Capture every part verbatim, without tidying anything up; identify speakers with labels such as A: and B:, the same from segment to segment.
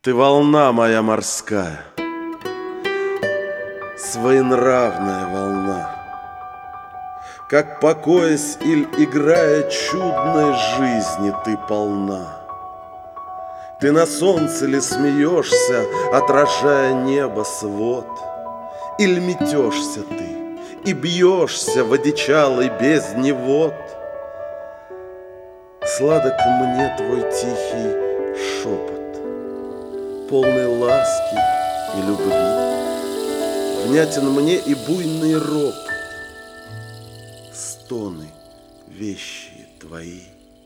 A: Ты волна моя морская, своенравная волна, как покоясь иль играя чудной жизни ты полна. Ты на солнце ли смеешься, отражая небо свод, иль метешься ты и бьешься в одичалой бездне вод? Сладок мне твой тихий шепот, полный ласки и любви. Внятен мне и буйный ропот, стоны вещи твои.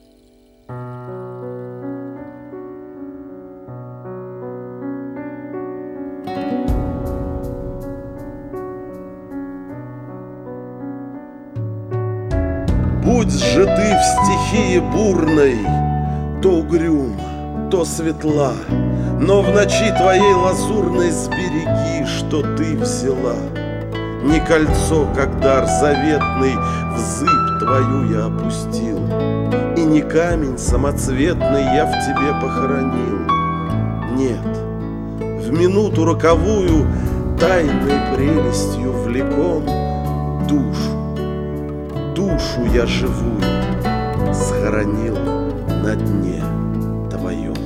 A: Будь же ты в стихии бурной, то угрюма, то светла, но в ночи твоей лазурной сбереги, что ты взяла. Не кольцо, как дар заветный, в зыбь твою я опустил, и не камень самоцветный я в тебе похоронил. Нет, в минуту роковую, тайной прелестью влеком, душу, душу я живую схоронил на дне твоем.